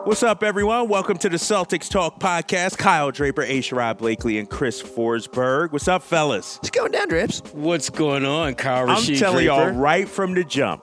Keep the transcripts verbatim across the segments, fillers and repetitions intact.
What's up, everyone? Welcome to the Celtics Talk podcast. Kyle Draper, A. Sherrod Blakely, and Chris Forsberg. What's up, fellas? It's going down, Drips. What's going on, Kyle Rasheed I'm telling Draper? y'all right from the jump.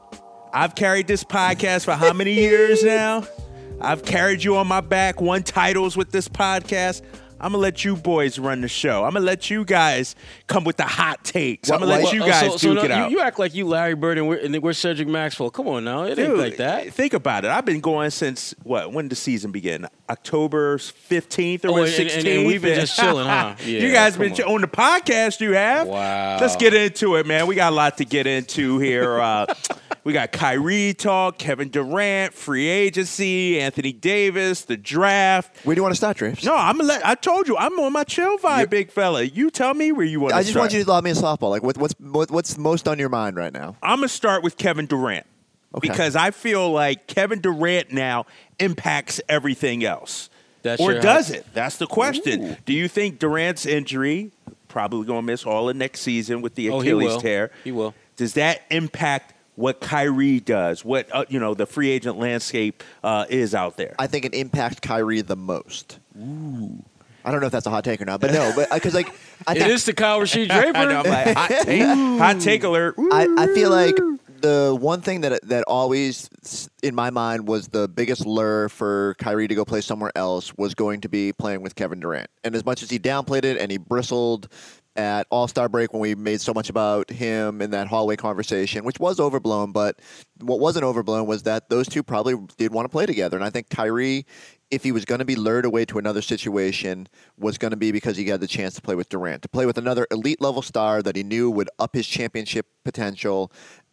I've carried this podcast for how many years now? I've carried you on my back, won titles with this podcast. I'm going to let you boys run the show. I'm going to let you guys come with the hot takes. I'm going to let Well, you uh, guys so, so duke no, it out. You, you act like you Larry Bird and we're, and we're Cedric Maxwell. Come on now. It Dude, ain't like that. Think about it. I've been going since, what, when did the season begin? October fifteenth or Oh, and- sixteenth? and- and we've been just chilling, huh? Yeah, you guys been come ch- on the podcast, you have? Wow. Let's get into it, man. We got a lot to get into here. Uh, we got Kyrie talk, Kevin Durant, free agency, Anthony Davis, the draft. Where do you want to start, Drips? No, I'm gonna let, I told you, I'm on my chill vibe, big fella. You tell me where you want to I start. just want you to lob me a softball. Like, what, what's what, what's most on your mind right now? I'm going to start with Kevin Durant. Okay. Because I feel like Kevin Durant now impacts everything else. That's or your does hot- it? That's the question. Ooh. Do you think Durant's injury, probably going to miss all of next season with the Oh, he Achilles will. tear, He will. does that impact what Kyrie does, what uh, you know the free agent landscape uh, is out there? I think it impacts Kyrie the most. Ooh. I don't know if that's a hot take or not, but no, but because like I It think, is the Kyle Rasheed Draper. I know, I'm like, hot take, hot take alert. I, I feel like the one thing that that always in my mind was the biggest lure for Kyrie to go play somewhere else was going to be playing with Kevin Durant. And as much as he downplayed it and he bristled at All-Star break when we made so much about him in that hallway conversation, which was overblown, but what wasn't overblown was that those two probably did want to play together. And I think Kyrie, if he was going to be lured away to another situation, was going to be because he had the chance to play with Durant, to play with another elite-level star that he knew would up his championship potential,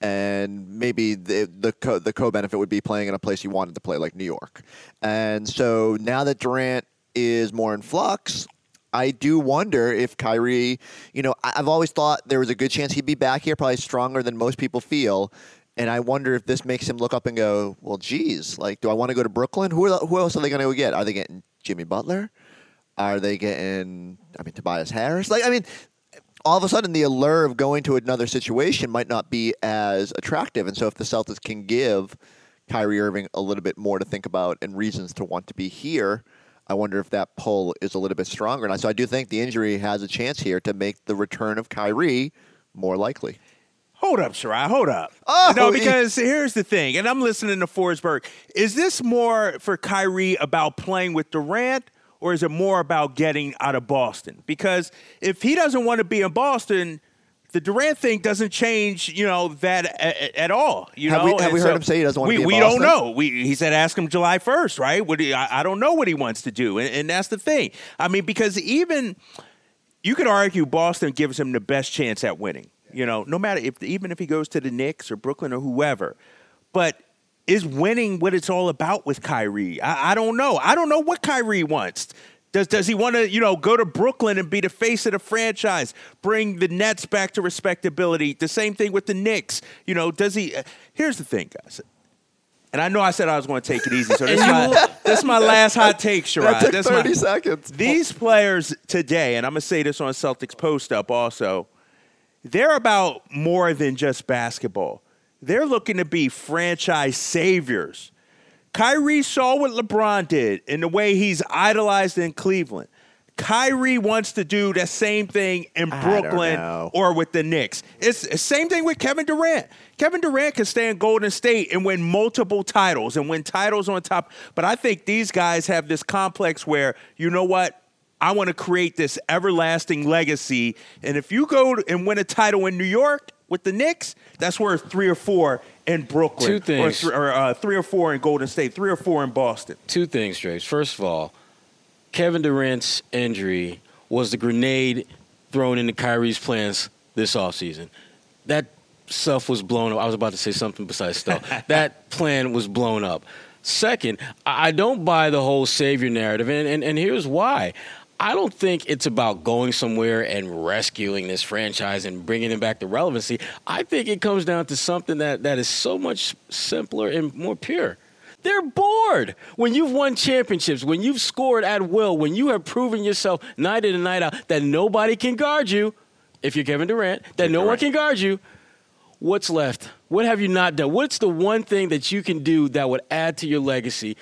and maybe the the co- the co-benefit would be playing in a place he wanted to play, like New York. And so now that Durant is more in flux, I do wonder if Kyrie, you know, I- I've always thought there was a good chance he'd be back here, probably stronger than most people feel. And I wonder if this makes him look up and go, well, geez, like, do I want to go to Brooklyn? Who are the, who else are they going to go get? Are they getting Jimmy Butler? Are they getting, I mean, Tobias Harris? Like, I mean, all of a sudden the allure of going to another situation might not be as attractive. And so if the Celtics can give Kyrie Irving a little bit more to think about and reasons to want to be here, I wonder if that pull is a little bit stronger. And so I do think the injury has a chance here to make the return of Kyrie more likely. Hold up, Sherrod. Hold up. Oh, no, he- because here's the thing, and I'm listening to Forsberg. Is this more for Kyrie about playing with Durant, or is it more about getting out of Boston? Because if he doesn't want to be in Boston, the Durant thing doesn't change, you know, that at, at all. You Have know, we- have And we heard him say he doesn't want to we, be in We Boston? don't know. We, he said, ask him July first, right? What do you, I, I don't know what he wants to do, and, and that's the thing. I mean, because even you could argue Boston gives him the best chance at winning. You know, no matter if even if he goes to the Knicks or Brooklyn or whoever, but is winning what it's all about with Kyrie? I, I don't know. I don't know what Kyrie wants. Does does he want to, you know, go to Brooklyn and be the face of the franchise, bring the Nets back to respectability? The same thing with the Knicks. You know, does he? Uh, here's the thing, guys. And I know I said I was going to take it easy, so this is my, this is my last hot take, Sherrod. That took This thirty my, seconds. These players today, and I'm going to say this on Celtics Post Up also, they're about more than just basketball. They're looking to be franchise saviors. Kyrie saw what LeBron did in the way he's idolized in Cleveland. Kyrie wants to do the same thing in I don't Brooklyn know. or with the Knicks. It's the same thing with Kevin Durant. Kevin Durant can stay in Golden State and win multiple titles and win titles on top. But I think these guys have this complex where, you know what? I want to create this everlasting legacy. And if you go and win a title in New York with the Knicks, that's worth three or four in Brooklyn. Two things. Or, th- or uh, three or four in Golden State, three or four in Boston. Two things, Drapes. First of all, Kevin Durant's injury was the grenade thrown into Kyrie's plans this offseason. That stuff was blown up. I was about to say something besides stuff. That plan was blown up. Second, I don't buy the whole savior narrative, and, and, and here's why. I don't think it's about going somewhere and rescuing this franchise and bringing it back to relevancy. I think it comes down to something that, that is so much simpler and more pure. They're bored. When you've won championships, when you've scored at will, when you have proven yourself night in and night out that nobody can guard you, if you're Kevin Durant, that Kevin no one Durant. can guard you, what's left? What have you not done? What's the one thing that you can do that would add to your legacy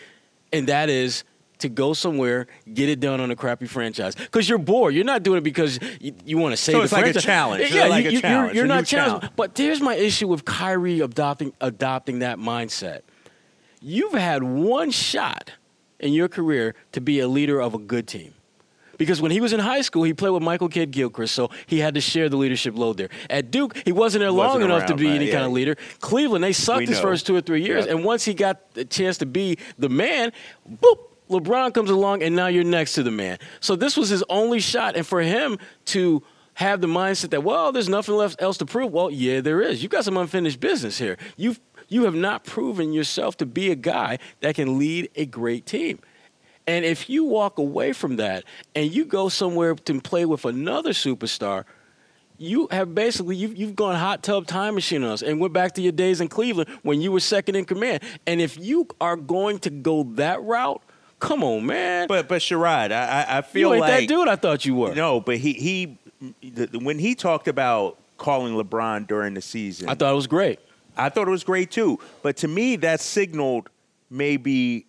and that is to go somewhere, get it done on a crappy franchise. Because you're bored. You're not doing it because you, you want to save So the it's like franchise. a challenge. Yeah, Like you, a you, challenge, You're, you're a not new challenged. challenge. But here's my issue with Kyrie adopting adopting that mindset. You've had one shot in your career to be a leader of a good team. Because when he was in high school, he played with Michael Kidd Gilchrist, so he had to share the leadership load there. At Duke, he wasn't there long Wasn't enough to around, be man. any Yeah. kind of leader. Cleveland, they sucked We his know. first two or three years, Yep. and once he got the chance to be the man, boop, LeBron comes along, and now you're next to the man. So this was his only shot, and for him to have the mindset that, well, there's nothing left else to prove. Well, yeah, there is. You've got some unfinished business here. You've you have not proven yourself to be a guy that can lead a great team. And if you walk away from that and you go somewhere to play with another superstar, you have basically you've, you've gone hot tub time machine on us and went back to your days in Cleveland when you were second in command. And if you are going to go that route, come on, man. But but Sherrod, I I I feel you ain't like that dude I thought you were. no, but he he the, when he talked about calling LeBron during the season, I thought it was great. I thought it was great too. But to me, that signaled maybe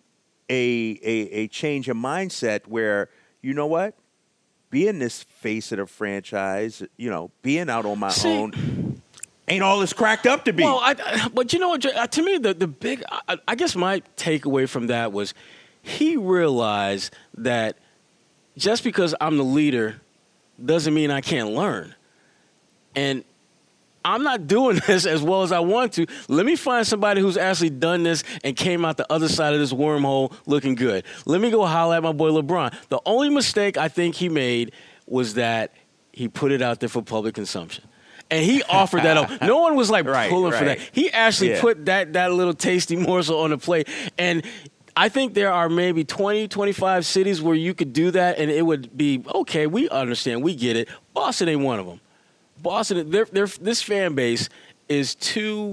a a, a change of mindset where, you know what, being this face of the franchise, you know, being out on my See, own, ain't all it's cracked up to be. Well, I, I- but you know what? Dre, uh, To me, the the big, I, I guess my takeaway from that was he realized that just because I'm the leader doesn't mean I can't learn, and I'm not doing this as well as I want to. Let me find somebody who's actually done this and came out the other side of this wormhole looking good. Let me go holler at my boy LeBron. The only mistake I think he made was that he put it out there for public consumption. And he offered that up. No one was like Right, pulling for right. that. He actually Yeah. put that that little tasty morsel on the plate. And I think there are maybe twenty, twenty-five cities where you could do that and it would be, okay, we understand, we get it. Boston ain't one of them. Boston, they're, they're, this fan base is too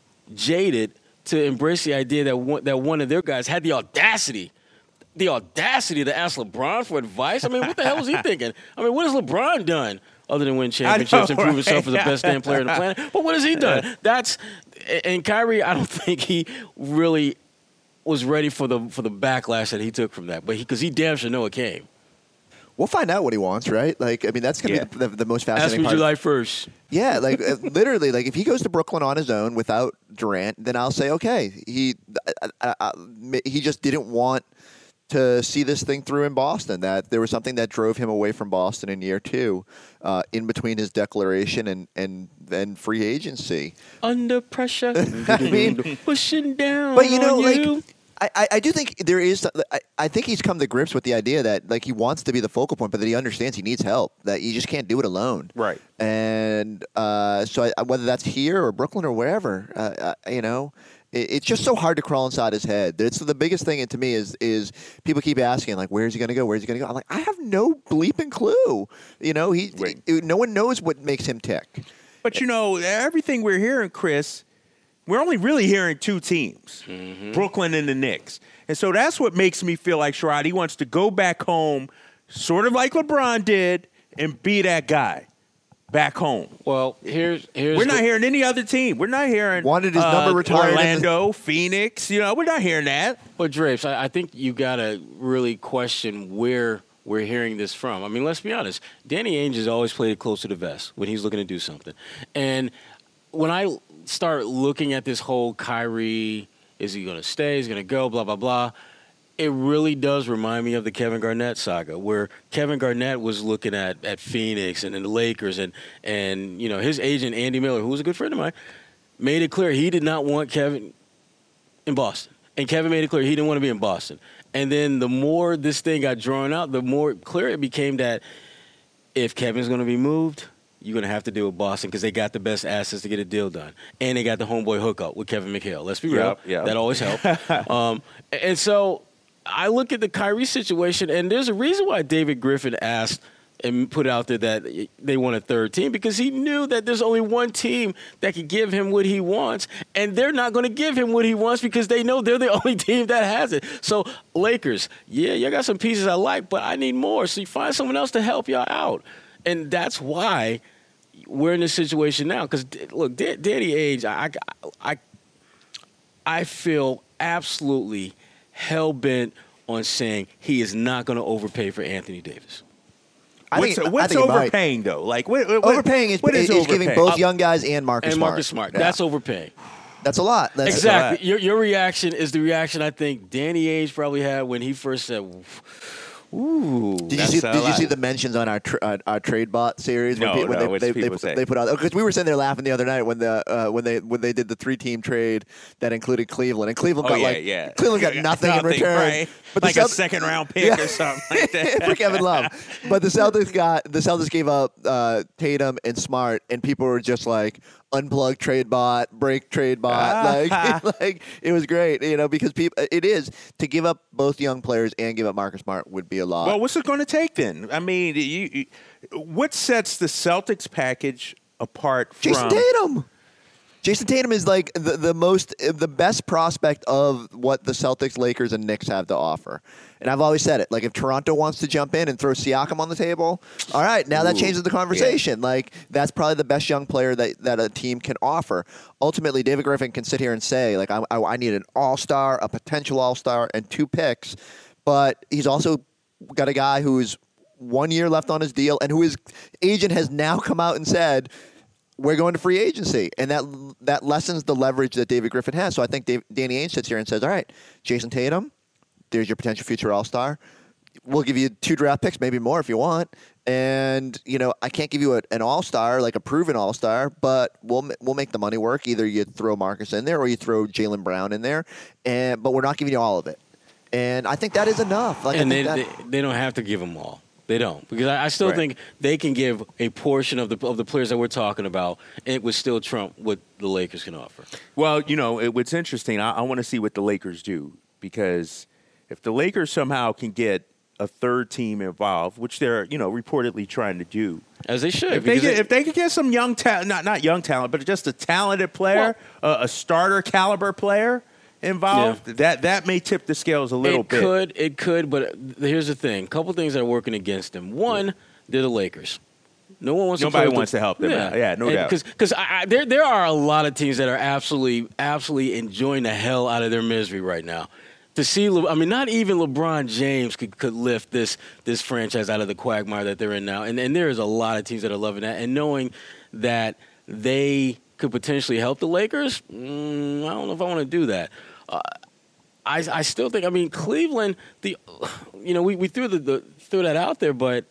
jaded to embrace the idea that one, that one of their guys had the audacity, the audacity to ask LeBron for advice. I mean, what the hell was he thinking? I mean, what has LeBron done other than win championships and prove right? himself as the best damn player on the planet? But what has he done? That's and Kyrie, I don't think he really was ready for the for the backlash that he took from that. But because he, he damn sure know it came. We'll find out what he wants, right? Like, I mean, that's gonna Yeah. be the, the, the most Ask fascinating me part. July first. Yeah, like uh, literally, like if he goes to Brooklyn on his own without Durant, then I'll say okay. He uh, uh, uh, he just didn't want to see this thing through in Boston. That there was something that drove him away from Boston in year two, uh, in between his declaration and and then free agency. Under pressure, I mean, pushing down. but you know, on like. you. I, I- I do think there is. I, I think he's come to grips with the idea that like he wants to be the focal point, but that he understands he needs help. That you just can't do it alone. Right. And uh, so I, whether that's here or Brooklyn or wherever, uh, uh, you know, it, it's just so hard to crawl inside his head. It's the biggest thing to me is is people keep asking like, where's he going to go? Where's he going to go? I'm like, I have no bleeping clue. You know, he, Right. he- no one knows what makes him tick. But you know, everything we're hearing, Chris, we're only really hearing two teams, Brooklyn and the Knicks. And so that's what makes me feel like Sherrod, he wants to go back home, sort of like LeBron did, and be that guy back home. Well, here's here's We're not the- hearing any other team. We're not hearing Wanted his uh, number retired in the- Orlando, Phoenix. You know, we're not hearing that. But Drapes, I, I think you gotta really question where we're hearing this from. I mean, let's be honest. Danny Ainge has always played it close to the vest when he's looking to do something. And when I start looking at this whole Kyrie, is he gonna stay? Is he gonna go? Blah blah blah. It really does remind me of the Kevin Garnett saga, where Kevin Garnett was looking at, at Phoenix and, and the Lakers, and and you know his agent Andy Miller, who was a good friend of mine, made it clear he did not want Kevin in Boston, and Kevin made it clear he didn't want to be in Boston. And then the more this thing got drawn out, the more clear it became that if Kevin's going to be moved, you're going to have to deal with Boston because they got the best assets to get a deal done. And they got the homeboy hookup with Kevin McHale. Let's be real. Yep, yep. That always helps. um, and so I look at the Kyrie situation, and there's a reason why David Griffin asked and put out there that they want a third team, because he knew that there's only one team that could give him what he wants, and they're not going to give him what he wants because they know they're the only team that has it. So Lakers, yeah, you got some pieces I like, but I need more. So you find someone else to help y'all out. And that's why we're in this situation now. Because, look, Danny Ainge, I, I, I feel absolutely hell bent on saying he is not going to overpay for Anthony Davis. I What's, think, what's I think it might. overpaying though? Like what, what, Overpaying is, what is, is is giving overpaying? both young guys and Marcus And Smart. Marcus Smart. Yeah. That's overpaying. That's a lot. That's Exactly. Your your reaction is the reaction I think Danny Ainge probably had when he first said, "Ooh." Did you That's see? a Did you lot. see the mentions on our tr- uh, our trade bot series when, No, pe- when no, they, what's they, they, people put- say? they put out because we were sitting there laughing the other night when the uh, when they when they did the three team trade that included Cleveland and Cleveland Oh got yeah, like yeah. Cleveland got nothing, in return, right? but the like a Celt- second round pick Yeah. or something like that. for Kevin Love. But the Celtics got the Celtics gave up uh, Tatum and Smart, and people were just like unplug trade bot, break trade bot. like, like it was great, you know, because people it is to give up both young players and give up Marcus Smart would be a lot. Well, what's it going to take then? I mean, you, you, what sets the Celtics package apart from Jason Tatum. Jason Tatum is like the, the most, the best prospect of what the Celtics, Lakers, and Knicks have to offer. And I've always said it. Like, if Toronto wants to jump in and throw Siakam on the table, all right, now that Ooh, changes the conversation. Like, that's probably the best young player that, that a team can offer. Ultimately, David Griffin can sit here and say, like, I, I, I need an all-star, a potential all-star, and two picks. But he's also got a guy who's one year left on his deal and who his agent has now come out and said, we're going to free agency, and that that lessens the leverage that David Griffin has. So I think Dave, Danny Ainge sits here and says, all right, Jason Tatum, there's your potential future all-star. We'll give you two draft picks, maybe more if you want. And, you know, I can't give you a, an all-star, like a proven all-star, but we'll we'll make the money work. Either you throw Marcus in there or you throw Jaylen Brown in there, and but we're not giving you all of it. And I think that is enough. Like, and I they, think they that, they don't have to give them all. They don't, because I, I still Right. think they can give a portion of the of the players that we're talking about, and it would still trump what the Lakers can offer. Well, you know, it, what's interesting, I, I want to see what the Lakers do, because if the Lakers somehow can get a third team involved, which they're, you know, reportedly trying to do. As they should. If they, because get, they- if they could get some young talent, not not young talent, but just a talented player, uh, a starter caliber player involved, Yeah. that that may tip the scales a little it bit. could, it could, but here's the thing: a couple things that are working against them. One, they're the Lakers. No one wants Nobody to play with wants the, to help them out. Yeah, no doubt. Because there there are a lot of teams that are absolutely absolutely enjoying the hell out of their misery right now. To see, Le- I mean, not even LeBron James could, could lift this this franchise out of the quagmire that they're in now. And and there is a lot of teams that are loving that, and knowing that they could potentially help the Lakers. Mm, I don't know if I want to do that. Uh, I, I still think, I mean, Cleveland, the, you know, we, we threw the, the threw that out there, but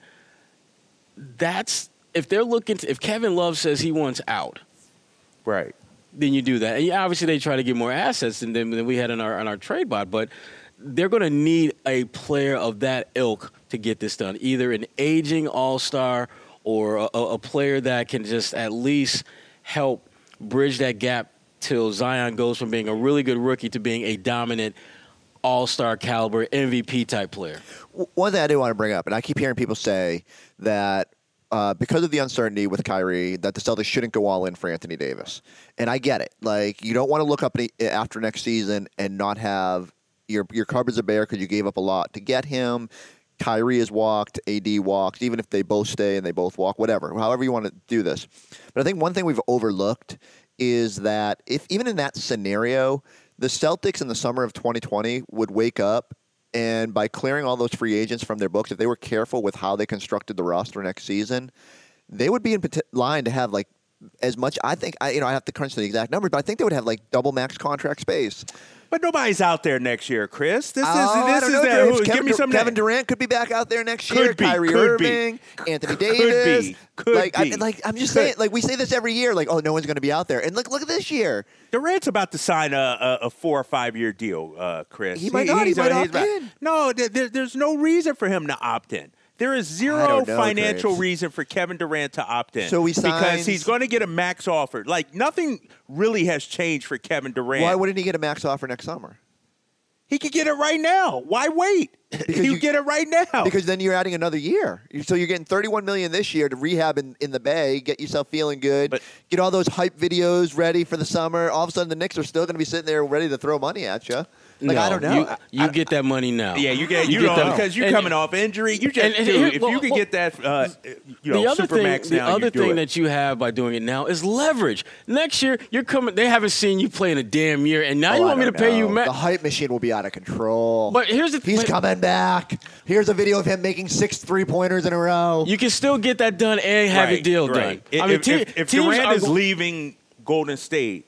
that's, if they're looking to, if Kevin Love says he wants out, Right. then you do that. And yeah, obviously they try to get more assets than, than we had on our on our trade bot, but they're going to need a player of that ilk to get this done, either an aging all-star or a, a player that can just at least help bridge that gap till Zion goes from being a really good rookie to being a dominant all-star caliber M V P type player. one thing I do want to bring up, and I keep hearing people say that uh, because of the uncertainty with Kyrie, that the Celtics shouldn't go all in for Anthony Davis. And I get it. Like, you don't want to look up any, after next season and not have your your cupboards are bare because you gave up a lot to get him. Kyrie is walked, A D walked, even if they both stay and they both walk, whatever, however you want to do this. But I think one thing we've overlooked is that if even in that scenario, the Celtics in the summer of twenty twenty would wake up and by clearing all those free agents from their books, if they were careful with how they constructed the roster next season, they would be in poti- line to have like as much. I think I you know I have to crunch the exact numbers, but I think they would have like double max contract space. But nobody's out there next year, Chris. This is Oh, I this don't is know, the, James. who, Kevin, give me Dur- some Kevin names. Durant could be back out there next Could year. be, Kyrie could be. Irving, Anthony Could Davis. be, could like, be. I, like I'm just Could. saying, like we say this every year. Like, oh, no one's going to be out there. And look, look at this year. Durant's about to sign a, a, a four or five year deal, uh, Chris. He might not. He he's, might uh, he's opt about- in. No, there, there- there's no reason for him to opt in. There is I zero don't know, financial Graves. reason for Kevin Durant to opt in. So he because signs- he's going to get a max offer. Like nothing really has changed for Kevin Durant. Why wouldn't he get a max offer next summer? He could get it right now. Why wait? Because you, you- get it right now. Because then you're adding another year. So you're getting thirty-one million dollars this year to rehab in, in the Bay, get yourself feeling good, But- get all those hype videos ready for the summer. All of a sudden, the Knicks are still going to be sitting there ready to throw money at you. Like, no, I don't know. You, I- you I- get that money now. yeah, you get you, get know that- because you're and- coming off injury. You just and- and dude, here- if well, you could well, get that, uh, you know, the other Supermax thing, now, the other you do thing it. that you have by doing it now is leverage. Next year, you're coming. They haven't seen you play in a damn year, and now Oh, you I want me to don't pay you. know. Ma- The hype machine will be out of control. but here's the He's but coming back. Here's a video of him making six three-pointers in a row. You can still get that done and have your Right, deal right. done. If, I mean, if, te- if, if teams Durant are is go- leaving Golden State,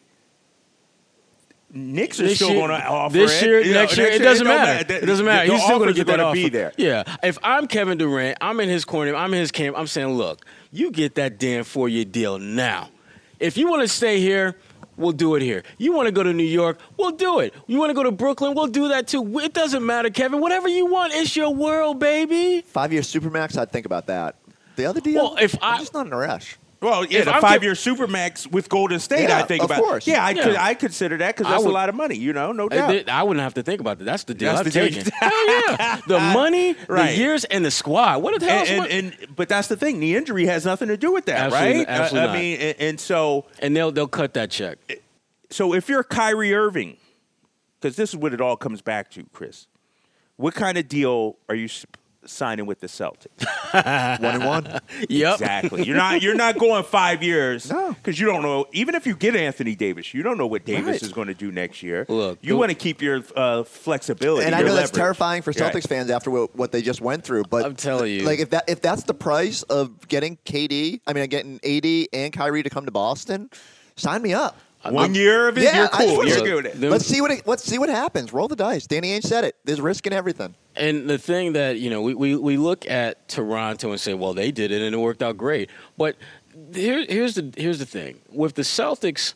Knicks are this still year- going to offer this it. year, You know, next year, it doesn't don't matter. It doesn't matter. The He's still going to offers get are that gonna offer. be there. Yeah. If I'm Kevin Durant, I'm in his corner. I'm in his camp. I'm saying, look, you get that damn four-year deal now. If you want to stay here, we'll do it here. You want to go to New York, we'll do it. You want to go to Brooklyn, we'll do that too. It doesn't matter, Kevin. Whatever you want, it's your world, baby. Five-year Supermax, I'd think about that. The other deal, Well, if I'm I- just not in a rush. Well, yeah, If the I'm five-year Supermax with Golden State, Yeah, I think of about. course. Yeah, I Yeah. could, I consider that because I that's would- a lot of money. You know, no I, doubt. did- I wouldn't have to think about that. That's the deal. That's I've the deal. taken. Hell yeah. The money, Right. the years, and the squad. What the hell? and, And, and, and but that's the thing. The injury has nothing to do with that, Absolutely- right? absolutely I, not. I mean, and, and so and they'll they'll cut that check. so if you're Kyrie Irving, because this is what it all comes back to, Chris. What kind of deal are you s- signing with the Celtics? One and one. Yep. Exactly. You're not. You're not going five years. No. Because you don't know. Even if you get Anthony Davis, you don't know what Davis Right. is going to do next year. Look, you the- want to keep your uh, flexibility. And I your know that's leverage. terrifying for Celtics Right. fans after what, what they just went through. But I'm telling you. like if that if that's the price of getting K D, I mean, getting A D and Kyrie to come to Boston, sign me up. One year of it, Yeah, you're I just cool. wanna You're see- good with it. Them- Let's see what it, let's see what happens. Roll the dice. Danny Ainge said it. There's risk in everything. And the thing that, you know, we, we, we look at Toronto and say, well, they did it and it worked out great. But here, here's the here's the thing. With the Celtics,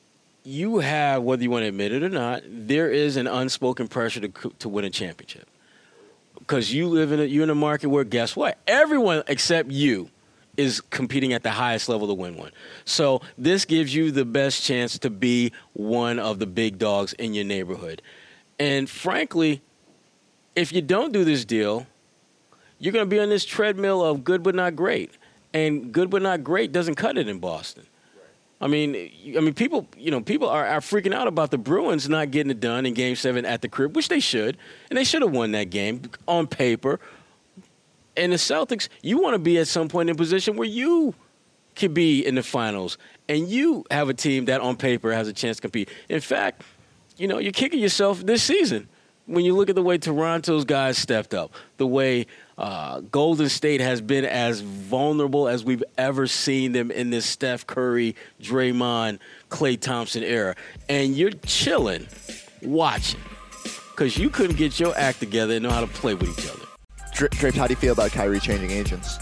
you have, whether you want to admit it or not, there is an unspoken pressure to to win a championship. Because you live in a, you're in a market where, guess what? Everyone except you is competing at the highest level to win one. So this gives you the best chance to be one of the big dogs in your neighborhood. And frankly, if you don't do this deal, you're going to be on this treadmill of good but not great. And good but not great doesn't cut it in Boston. I mean, I mean, people, you know, people are, are freaking out about the Bruins not getting it done in Game Seven at the crib, which they should, and they should have won that game on paper. And the Celtics, you want to be at some point in a position where you could be in the finals, and you have a team that on paper has a chance to compete. In fact, you know, you're kicking yourself this season when you look at the way Toronto's guys stepped up, the way uh, Golden State has been as vulnerable as we've ever seen them in this Steph Curry, Draymond, Klay Thompson era. And you're chilling, watching, because you couldn't get your act together and know how to play with each other. Dra- Drapes, how do you feel about Kyrie changing agents?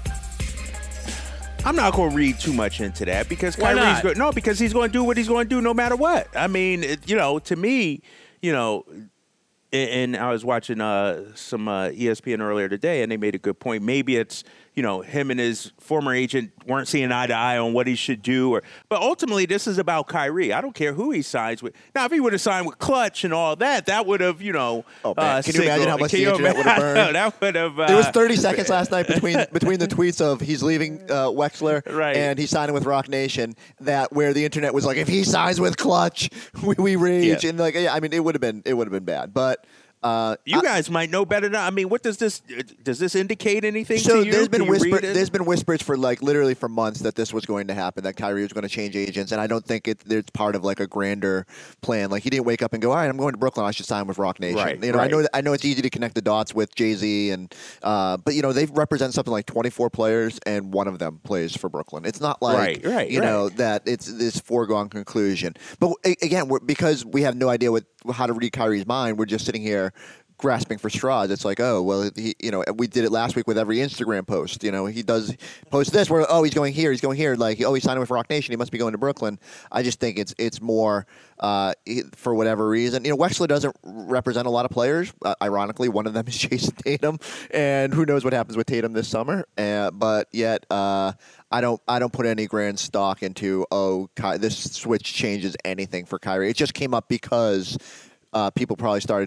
I'm not going to read too much into that because Why Kyrie's not? go- no, because he's going to do what he's going to do no matter what. I mean, it, you know, to me, you know, and, and I was watching uh, some uh, E S P N earlier today, and they made a good point. Maybe it's, you know, him and his former agent weren't seeing eye to eye on what he should do. Or, but ultimately, this is about Kyrie. I don't care who he signs with. Now, if he would have signed with Clutch and all that, that would have, you know. Oh, man. uh, Can you imagine signaled- how much can the you internet would have imagine- burned? That would have. Uh, There was thirty seconds last night between between the tweets of he's leaving uh, Wexler Right. and he's signing with Rock Nation. That where the internet was like, if he signs with Clutch, we, we rage. Yeah. And like, yeah, I mean, it would have been it would have been bad. But uh, You I- guys might know better than I mean. What does this does this indicate anything So to you? there's been Can you whisper, read it? there's been whispers for like literally for months that this was going to happen, that Kyrie was going to change agents, and I don't think it, it's part of like a grander plan. Like he didn't wake up and go, all right, I'm going to Brooklyn, I should sign with Rock Nation. Right, you know, I right. know that, I know it's easy to connect the dots with Jay Z, and uh, but you know they represent something like twenty-four players, and one of them plays for Brooklyn. It's not like Right, right, you know right. that it's this foregone conclusion. But a- again, we're, because we have no idea what how to read Kyrie's mind, we're just sitting here grasping for straws. It's like, oh, well, he, you know, we did it last week with every Instagram post. You know, he does post this where, oh, he's going here, he's going here. Like, oh, he's signing with Rock Nation, he must be going to Brooklyn. I just think it's it's more uh, he- for whatever reason. You know, Wexler doesn't represent a lot of players. Uh, ironically, one of them is Jason Tatum, and who knows what happens with Tatum this summer. Uh, but yet, uh, I don't I don't put any grand stock into, oh, Ky- this switch changes anything for Kyrie. It just came up because uh, people probably started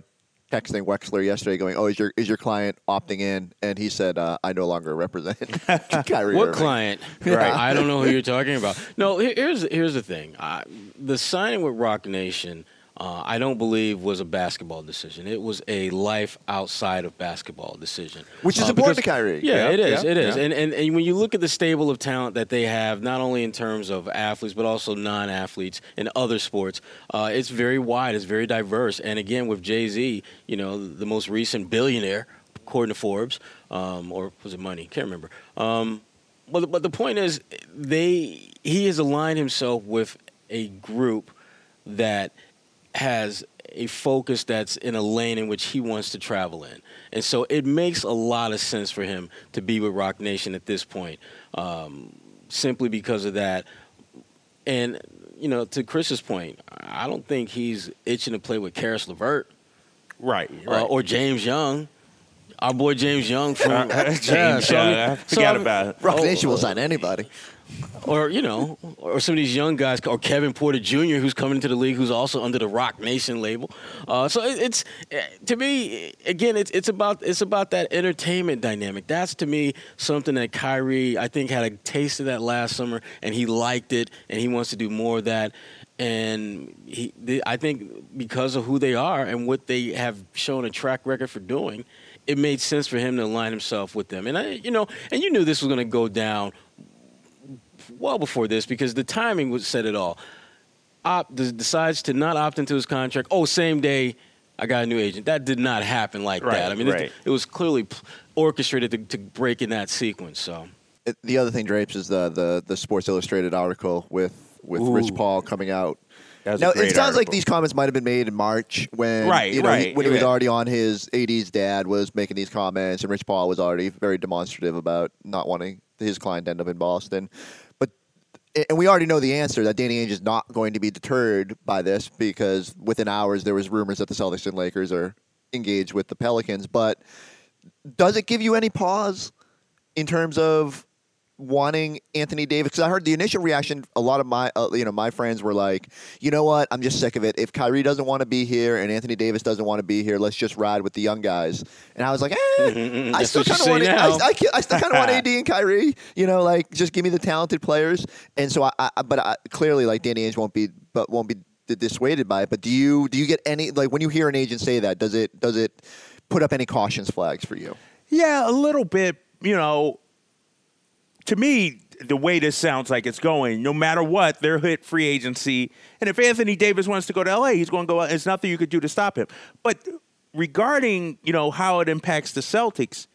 texting Wexler yesterday, going, "Oh, is your is your client opting in?" And he said, uh, "I no longer represent Kyrie What Irving." client? Right. I don't know who you're talking about. No, here- here's here's the thing. Uh, the signing with Rock Nation, uh, I don't believe was a basketball decision. It was a life outside of basketball decision. Which is Uh, important because- to Kyrie. Yeah, Yeah, it is. yeah, it is. yeah. And, and and when you look at the stable of talent that they have, not only in terms of athletes but also non-athletes in other sports, uh, it's very wide. It's very diverse. And again, with Jay-Z, you know, the most recent billionaire, according to Forbes, um, or was it Money? Can't remember. Um, but the- but the point is, they he has aligned himself with a group that has a focus that's in a lane in which he wants to travel in. And so it makes a lot of sense for him to be with Rock Nation at this point, um, simply because of that. And, you know, to Chris's point, I don't think he's itching to play with Karis LeVert Right. uh, right. or James Young. Our boy James Young from James Yeah, so I Young, mean- I so forgot I mean- about it. Rock Oh, Nation will uh, sign anybody. Or, you know, or some of these young guys, or Kevin Porter Junior, who's coming into the league, who's also under the Rock Nation label. Uh, so it, it's, to me, again, it's it's about it's about that entertainment dynamic. That's, to me, something that Kyrie, I think, had a taste of that last summer, and he liked it, and he wants to do more of that. And he, the, I think because of who they are and what they have shown a track record for doing, it made sense for him to align himself with them. And, I, you know, and you knew this was going to go down well before this because the timing would set it all. Opt decides to not opt into his contract. Oh, same day, I got a new agent. That did not happen like Right, that. I mean, right. it, it was clearly p- orchestrated to, to break in that sequence. So It- the other thing, Drapes, is the the, the Sports Illustrated article with with Rich Ooh. Paul coming out. That was a Now great it sounds like article. these comments might have been made in March when Right, you know he- right, when he was yeah. already on his eighties. Dad was making these comments, and Rich Paul was already very demonstrative about not wanting his client to end up in Boston. But and we already know the answer that Danny Ainge is not going to be deterred by this because within hours there was rumors that the Celtics and Lakers are engaged with the Pelicans. But does it give you any pause in terms of wanting Anthony Davis? Because I heard the initial reaction, a lot of my uh, you know my friends were like, you know what, I'm just sick of it. If Kyrie doesn't want to be here and Anthony Davis doesn't want to be here, let's just ride with the young guys. And I was like, eh, I That's still what you kind of say want now. I, I, I still kind of want A D and Kyrie. You know, like just give me the talented players. And so I, I but I, clearly like Danny Ainge won't be but won't be dissuaded by it. But do you do you get any like when you hear an agent say that, does it does it put up any cautions flags for you? Yeah, a little bit. You know, to me, the way this sounds like it's going, no matter what, they're hit free agency. And if Anthony Davis wants to go to L A, he's going to go out. There's nothing you could do to stop him. But regarding, you know, how it impacts the Celtics,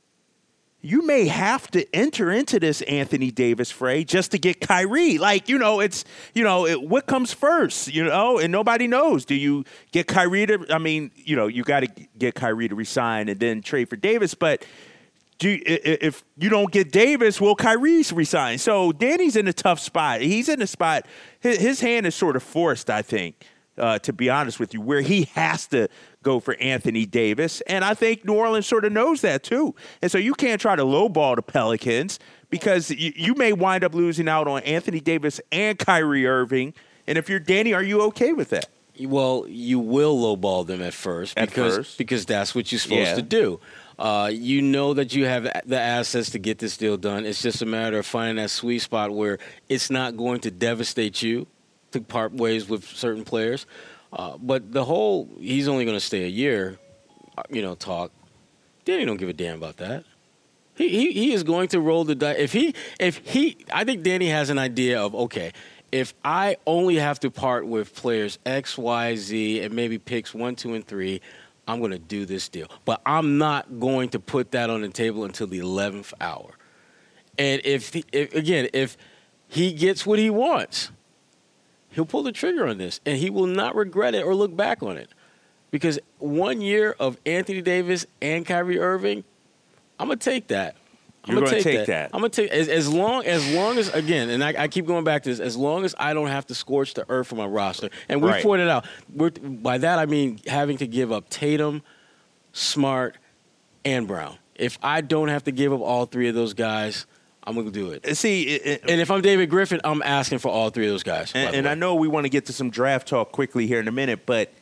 you may have to enter into this Anthony Davis fray just to get Kyrie. Like, you know, it's, you know, it, what comes first, you know, and nobody knows. Do you get Kyrie to, I mean, you know, you got to get Kyrie to resign and then trade for Davis, but do you, i- if you don't get Davis, will Kyrie resign? So Danny's in a tough spot. He's in a spot, his, his hand is sort of forced, I think, uh, to be honest with you, where he has to go for Anthony Davis. And I think New Orleans sort of knows that too. And so you can't try to lowball the Pelicans because you, you may wind up losing out on Anthony Davis and Kyrie Irving. And if you're Danny, are you okay with that? Well, you will lowball them at first At because first. because that's what you're supposed Yeah. to do. Uh, you know that you have the assets to get this deal done. It's just a matter of finding that sweet spot where it's not going to devastate you to part ways with certain players. Uh, but the whole he's only going to stay a year, uh, you know, talk. Danny don't give a damn about that. He he he is going to roll the dice. If he if he, I think Danny has an idea of okay. If I only have to part with players X, Y, Z, and maybe picks one, two, and three, I'm going to do this deal. But I'm not going to put that on the table until the eleventh hour. And if, he, if again, if he gets what he wants, he'll pull the trigger on this, and he will not regret it or look back on it. Because one year of Anthony Davis and Kyrie Irving, I'm going to take that. I'm You're gonna gonna take, take that. that. I'm gonna take as, as long as long as again, and I, I keep going back to this. As long as I don't have to scorch the earth for my roster, and we Right. pointed out, we're, by that I mean having to give up Tatum, Smart, and Brown. If I don't have to give up all three of those guys, I'm gonna do it. See, it, it- And if I'm David Griffin, I'm asking for all three of those guys. by and, the and way. I know we want to get to some draft talk quickly here in a minute, but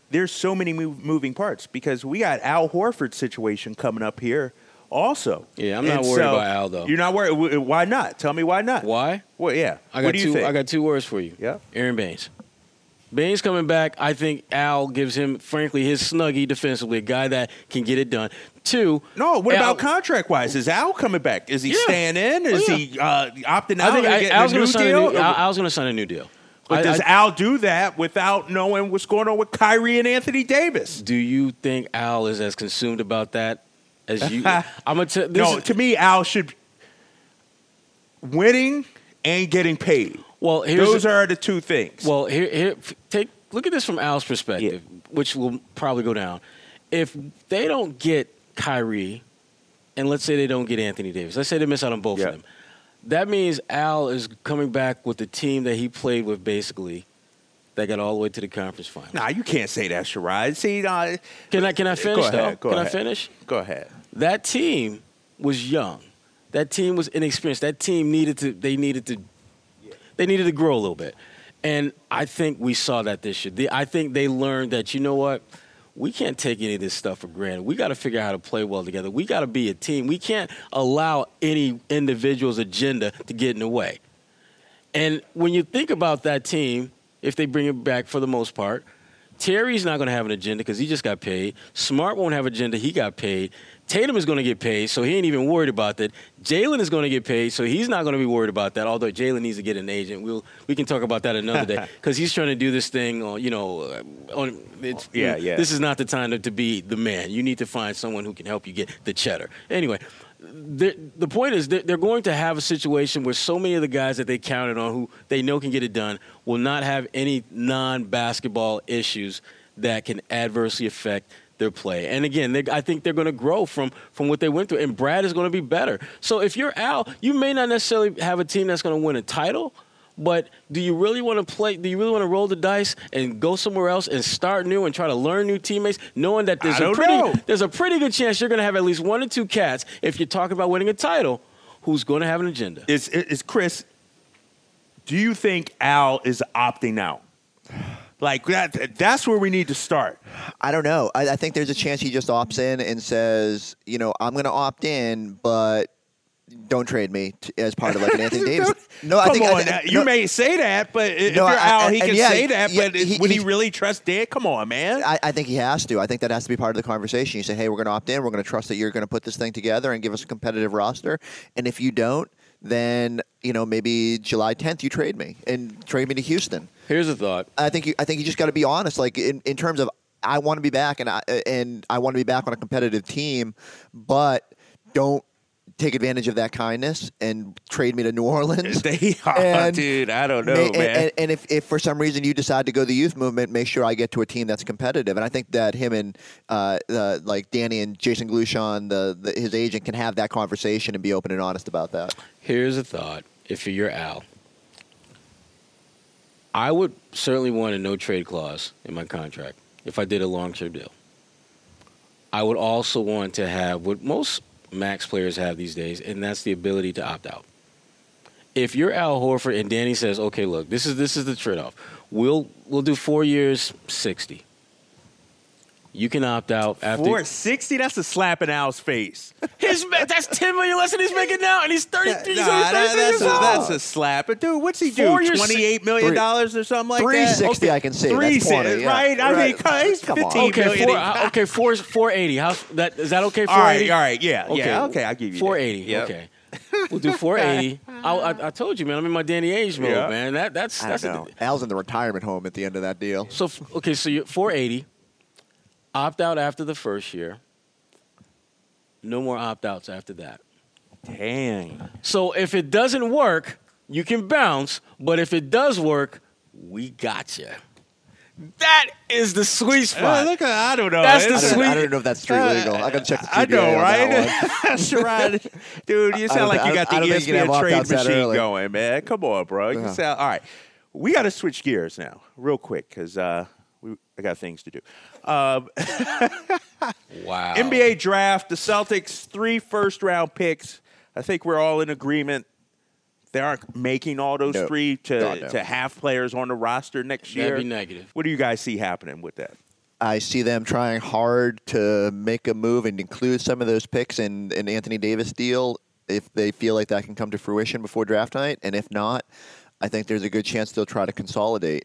there's so many move, moving parts because we got Al Horford's situation coming up here also. Yeah, I'm And not worried so- about Al, though. You're not worried? Why not? Tell me why not. Why? Well, yeah. I what got do you two. think? I got two words for you. Yeah. Aaron Baines. Baines coming back. I think Al gives him, frankly, his snuggie defensively, a guy that can get it done. Two. No, what Al- about contract wise? Is Al coming back? Is he Yeah. staying in? Oh, Is yeah. he uh, opting out I think and I, getting Al's a going new to sign a deal? new. Al, Al's going to sign a new deal. but I- does I- Al do that without knowing what's going on with Kyrie and Anthony Davis? Do you think Al is as consumed about that as you? I'm gonna tell. No, to me, Al should winning and getting paid. Well, here's Those the- are the two things. Well, here, here, f- take look at this from Al's perspective, which will probably go down. If they don't get Kyrie, and let's say they don't get Anthony Davis, let's say they miss out on both Yeah. of them, that means Al is coming back with the team that he played with, basically, that got all the way to the conference finals. nah, you can't say that, Sherrod. See, uh, Can I can I finish go though? ahead, go can ahead. I finish? Go ahead. That team was young. That team was inexperienced. That team needed to. They needed to. They needed to grow a little bit, and I think we saw that this year. The, I think they learned that you know what, we can't take any of this stuff for granted. We got to figure out how to play well together. We got to be a team. We can't allow any individual's agenda to get in the way. And when you think about that team, if they bring it back for the most part, Terry's not going to have an agenda because he just got paid. Smart won't have an agenda. He got paid. Tatum is going to get paid, so he ain't even worried about that. Jalen is going to get paid, so he's not going to be worried about that, although Jalen needs to get an agent. We'll, we can talk about that another day because he's trying to do this thing on, you know, uh, on, it's, Yeah, yeah. This is not the time to, to be the man. You need to find someone who can help you get the cheddar. Anyway, the, the point is that they're going to have a situation where so many of the guys that they counted on who they know can get it done will not have any non-basketball issues that can adversely affect their play. And again, they, I think they're going to grow from, from what they went through, and Brad is going to be better. So if you're Al, you may not necessarily have a team that's going to win a title, but do you really want to play? Do you really want to roll the dice and go somewhere else and start new and try to learn new teammates, knowing that there's I a don't pretty know. there's a pretty good chance you're going to have at least one or two cats if you're talking about winning a title who's going to have an agenda. Is is Chris? Do you think Al is opting out? Like that? That's where we need to start. I don't know. I, I think there's a chance he just opts in and says, you know, I'm going to opt in, but don't trade me t- as part of like an Anthony Davis. No, I Come think I on, thi- now. you no, may say that, but if No, you're I- Al, I- he and can yeah, say that. yeah, but he- would he he- really trust Dad? Come on, man. I, I think he has to. I think that has to be part of the conversation. You say, hey, we're going to opt in. We're going to trust that you're going to put this thing together and give us a competitive roster. And if you don't, then you know maybe July tenth you trade me and trade me to Houston. Here's a thought. I think you, I think you just got to be honest. Like in, in terms of, I want to be back and I and I want to be back on a competitive team, but don't take advantage of that kindness and trade me to New Orleans. They are, And dude. I don't know, May- man. And, and if, if for some reason you decide to go the youth movement, make sure I get to a team that's competitive. And I think that him and uh, uh, like Danny and Jason Glushon, the, the his agent, can have that conversation and be open and honest about that. Here's a thought. If you're Al, I would certainly want a no trade clause in my contract if I did a long term deal. I would also want to have what most max players have these days, and that's the ability to opt out. If you're Al Horford and Danny says, okay, look, this is this is the trade off. We'll we'll do four years, sixty. You can opt out after four sixty, that's a slap in Al's face. his that's ten million less than he's making now, and he's thirty. Nah, he's that- only thirty-three that's, a, years old. that's a slap. But dude, what's he do? Four years- Twenty-eight million dollars or something like three that. sixty I can see. Three That's twenty, sixty, yeah. right? I Right. mean, he's Come on. fifteen Okay, million. four, uh, okay, four four eighty. How's that? Is that okay? all right, four eighty. all right, yeah, Okay, yeah, okay. I'll give you four that. eighty. Yep. Okay, we'll do four eighty. I, I, I told you, man. I'm in my Danny Ainge mode, Yeah. man. That that's I that's don't know. Al's in the retirement home at the end of that deal. so f- okay. So you four eighty. Opt out after the first year. No more opt outs after that. Dang. So if it doesn't work, you can bounce. But if it does work, we got you. That is the sweet Uh, spot. look, at- I don't know. That's I the It's- don't, sweet- I don't know if that's street legal. I got to check the I T B A know, on right? that one. Sherrod, dude, you I sound don't like thi- you got I the don't E think S you P can N have trade opt-outs that machine early. going, man. Come on, bro. You Yeah. sound all right. We got to switch gears now, real quick, because uh, we I got things to do. Um, Wow. N B A draft, the Celtics, three first round picks. I think we're all in agreement. They aren't making all those No. three to, God, no. to have players on the roster next year. That'd be negative. What do you guys see happening with that? I see them trying hard to make a move and include some of those picks in an Anthony Davis deal if they feel like that can come to fruition before draft night. And if not, I think there's a good chance they'll try to consolidate.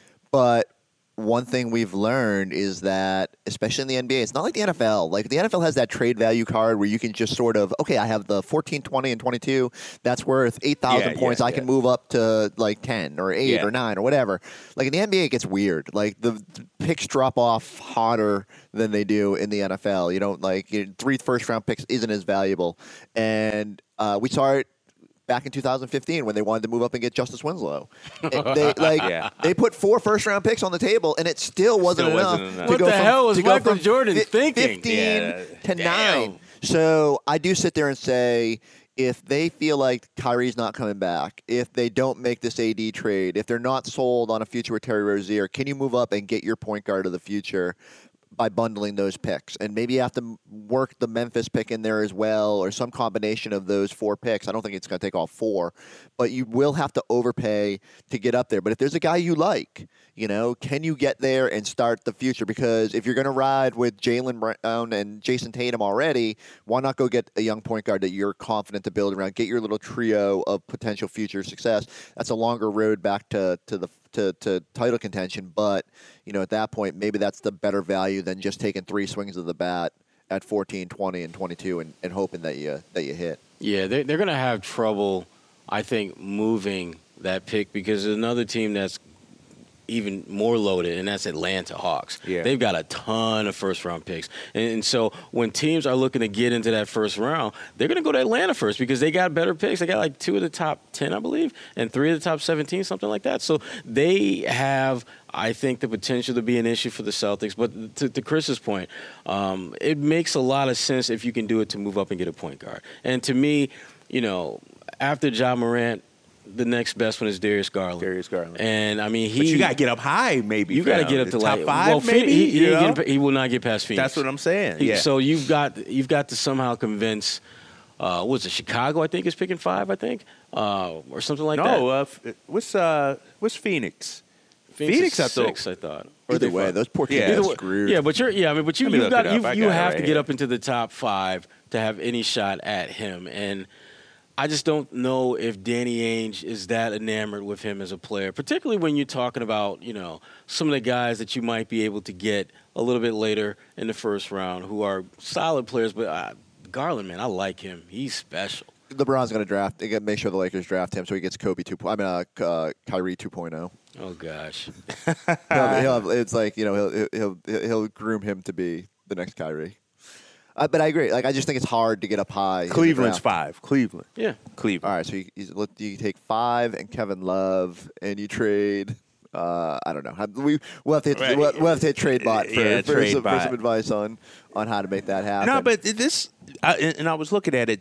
But one thing we've learned is that, especially in the N B A, it's not like the N F L. Like the N F L has that trade value card where you can just sort of, okay, I have the fourteen, twenty, and twenty-two. That's worth eight thousand Yeah, points. yeah, I yeah. can move up to like ten or eight Yeah. or nine or whatever. Like in the N B A, it gets weird. Like the the picks drop off hotter than they do in the N F L. You don't like you know, three first round picks isn't as valuable. And uh, we saw it back in two thousand fifteen when they wanted to move up and get Justice Winslow. It- they like Yeah. they put four first round picks on the table and it still wasn't Still enough, wasn't enough. to What go the from, hell was to go Michael from Jordan fi- thinking? fifteen Yeah. to Damn. nine. So I do sit there and say, if they feel like Kyrie's not coming back, if they don't make this A D trade, if they're not sold on a future with Terry Rozier, can you move up and get your point guard of the future by bundling those picks? And maybe you have to m- work the Memphis pick in there as well, or some combination of those four picks. I don't think it's going to take all four, but you will have to overpay to get up there. But if there's a guy you like, you know, can you get there and start the future? Because if you're going to ride with Jaylen Brown and Jason Tatum already, why not go get a young point guard that you're confident to build around? Get your little trio of potential future success. That's a longer road back to, to the to, to title contention, but you know, at that point, maybe that's the better value than just taking three swings of the bat at fourteen, twenty, and twenty-two and, and hoping that you that you hit. Yeah, they're, they're going to have trouble, I think, moving that pick because there's another team that's even more loaded, and that's Atlanta Hawks. Yeah. They've got a ton of first-round picks. And, and so when teams are looking to get into that first round, they're going to go to Atlanta first because they got better picks. They got like two of the top ten, I believe, and three of the top seventeen, something like that. So they have, I think, the potential to be an issue for the Celtics. But to, to Chris's point, um, it makes a lot of sense if you can do it to move up and get a point guard. And to me, you know, after Ja Morant, the next best one is Darius Garland. Darius Garland. And, I mean, he... But you got to get up high, maybe. You got to fam. get up to top like five, well, Phoenix- maybe. He, he, you ain't know? getting- he will not get past Phoenix. That's what I'm saying. He- Yeah. So you've got you've got to somehow convince. Uh, what was it Chicago? I think is picking five. I think uh, or something like that. no, uh, f- what's uh, what's Phoenix? Phoenix, is I thought- six. I thought. Or Either they way, five? those poor teams Yeah. are Either way- screwed. Yeah, but you're yeah. I mean, but you Let me you've look got it up. you I you got it have right to get here. up into the top five to have any shot at him. And I just don't know if Danny Ainge is that enamored with him as a player, particularly when you're talking about, you know, some of the guys that you might be able to get a little bit later in the first round who are solid players. But uh, Garland, man, I like him. He's special. LeBron's going to draft. They got to make sure the Lakers draft him so he gets Kobe two. I mean, uh, uh, Kyrie two point oh. Oh, gosh. He'll have- he'll have- it's like you know he'll he'll he'll he'll groom him to be the next Kyrie. Uh, but I agree. Like I just think it's hard to get up high. in the Cleveland's draft. five. Cleveland. Yeah. Cleveland. All right, so you, you, look, you take five and Kevin Love, and you trade. Uh, I don't know. We we'll have to hit, Right. we'll, we'll have to hit TradeBot for, Yeah, for, trade some, for bot. some advice on on how to make that happen. No, but this, I, and and I was looking at it.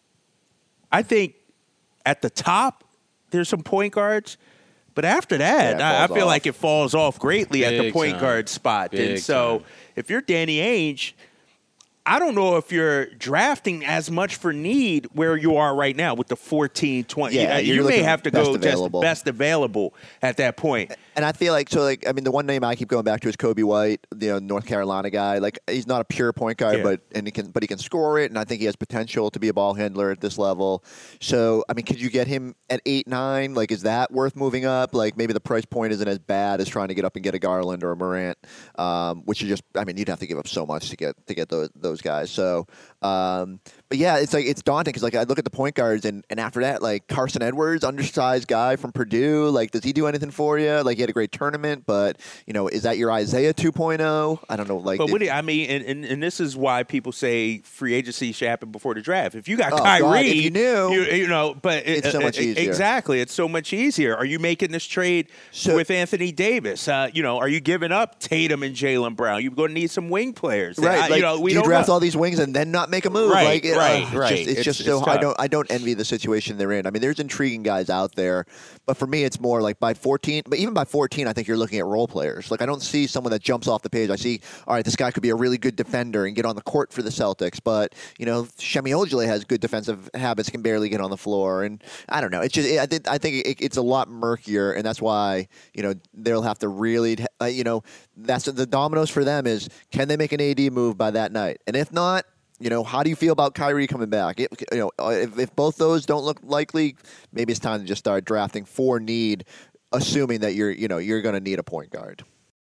I think at the top there's some point guards, but after that, Yeah, it I, I falls feel off. like it falls off greatly at the Big point time. guard spot. Big and so, time. if you're Danny Ainge, I don't know if you're drafting as much for need where you are right now with the fourteen, twenty. Yeah, you, you're you may looking have to best go available. just best available at that point. And I feel like so like I mean the one name I keep going back to is Kobe White, you know, North Carolina guy. Like he's not a pure point guard, Yeah. but and he can but he can score it, and I think he has potential to be a ball handler at this level. So I mean, could you get him at eight nine? Like, is that worth moving up? Like maybe the price point isn't as bad as trying to get up and get a Garland or a Morant, um, which you just I mean you'd have to give up so much to get to get those those guys. So. Um, but yeah, it's like it's daunting because like I look at the point guards and, and after that like Carson Edwards, undersized guy from Purdue, like does he do anything for you? Like he had a great tournament, but you know is that your Isaiah two point oh? I don't know. Like, But if- what do you, I mean, and, and, and this is why people say free agency should happen before the draft. If you got Oh, Kyrie, God, if you knew, you, you know, but it- it's so uh, much uh, easier. Exactly, it's so much easier. Are you making this trade So- with Anthony Davis? Uh, you know, are you giving up Tatum and Jaylen Brown? You're going to need some wing players, right? I- like, you know, we do you don't draft know. all these wings and then not make a move? Right, like, right. right, it's right. Just, it's, It's- just it's so I tough. don't I don't envy the situation they're in. I mean, there's intriguing guys out there, but for me, it's more like by fourteen. But even by fourteen, I think you're looking at role players. Like I don't see someone that jumps off the page. I see, all right, this guy could be a really good defender and get on the court for the Celtics, but you know, Shemi Ojale has good defensive habits, can barely get on the floor, and I don't know. It's just I think I think it, it's a lot murkier, and that's why you know they'll have to really uh, you know that's the dominoes for them is can they make an A D move by that night, and if not. You know, how do you feel about Kyrie coming back? It, you know, if, if both those don't look likely, maybe it's time to just start drafting for need, assuming that you're, you know, you're going to need a point guard.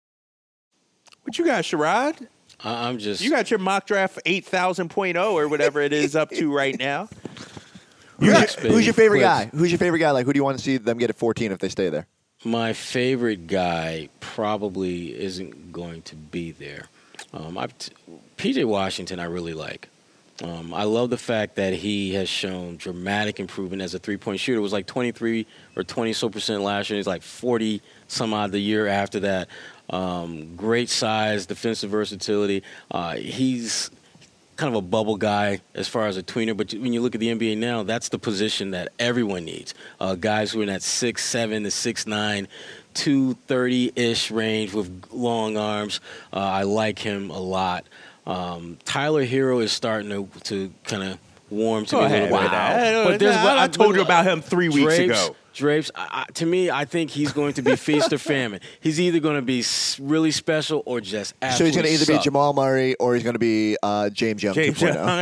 What you got, Sherrod? I- I'm just. You got your mock draft eight thousand point oh or whatever it is up to right now. Who's, Clicks, your, who's your baby, favorite clicks. guy? Who's your favorite guy? Like, who do you want to see them get at fourteen if they stay there? My favorite guy probably isn't going to be there. Um, I've t- P J Washington I really like. Um, I love the fact that he has shown dramatic improvement as a three-point shooter. It was like twenty-three or twenty so percent last year. He's like forty some odd the year after that. Um, great size, defensive versatility. Uh, he's kind of a bubble guy as far as a tweener, but when you look at the N B A now, that's the position that everyone needs. Uh, guys who are in that six seven to six nine, two thirty-ish range with long arms. Uh, I like him a lot. Um, Tyler Hero is starting to, to kind of warm to Go me a ahead little bit. with that. But there's- I, I but- told you about him three weeks Drapes, ago. Drapes, I, I, to me, I think he's going to be feast or famine. He's either going to be s- really special or just So absolutely he's going to either suck. be Jamal Murray or he's going to be uh, James Young James two point oh. Young.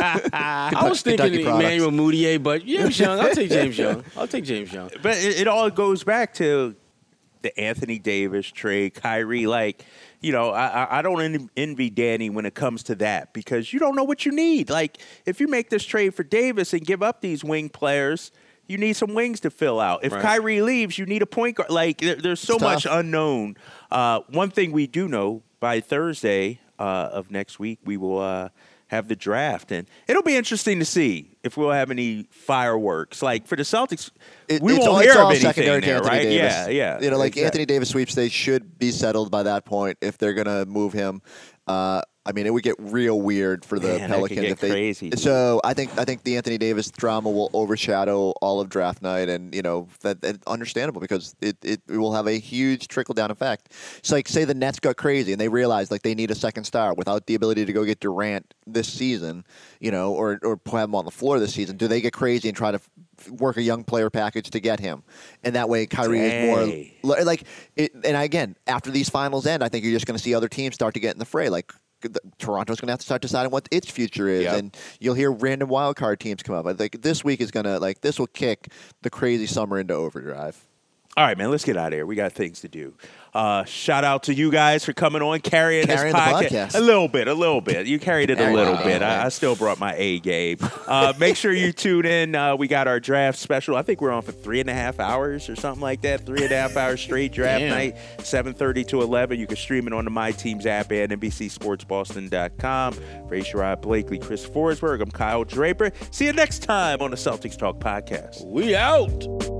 I was thinking Kentucky products. Emmanuel Mudiay, but James Young. I'll take James Young. I'll take James Young. But it, it all goes back to the Anthony Davis trade, Kyrie. Like, you know, I, I- I don't en- envy Danny when it comes to that because you don't know what you need. Like, if you make this trade for Davis and give up these wing players, you need some wings to fill out. If Right. Kyrie leaves, you need a point guard. Like, there, there's so It's much tough. unknown. Uh, one thing we do know, by Thursday uh, of next week, we will uh, have the draft. And it'll be interesting to see if we'll have any fireworks. Like, for the Celtics, It- we it's won't all, hear it's of all anything secondary to there, Anthony right? Davis. Yeah, yeah. You know, like exactly. Anthony Davis sweepstakes should be settled by that point if they're going to move him. Uh, I mean, it would get real weird for the Man, that could Pelicans get if they. crazy. So I think I think the Anthony Davis drama will overshadow all of draft night, and you know that, that understandable because it, it, it will have a huge trickle down effect. It's like say the Nets got crazy and they realized like they need a second star without the ability to go get Durant this season, you know, or or put him on the floor this season. Do they get crazy and try to f- work a young player package to get him, and that way Kyrie Dang. is more like it. And again, after these finals end, I think you're just going to see other teams start to get in the fray, like. The, Toronto's going to have to start deciding what its future is, Yep. and you'll hear random wild card teams come up. I think this week is going to like this will kick the crazy summer into overdrive. All right, man, let's get out of here. We got things to do. Uh, shout out to you guys for coming on, carrying, Carrying this the podcast. podcast. A little bit, a little bit. You carried it a Carried little it. bit. Yeah, I, I still brought my A game. Uh, make sure you tune in. Uh, we got our draft special. I think we're on for three and a half hours or something like that. Three and a half hours straight draft Damn. night, seven thirty to eleven. You can stream it on the My Teams app and N B C Sports Boston dot com. For Sherrod Blakely, Chris Forsberg, I'm Kyle Draper. See you next time on the Celtics Talk podcast. We out.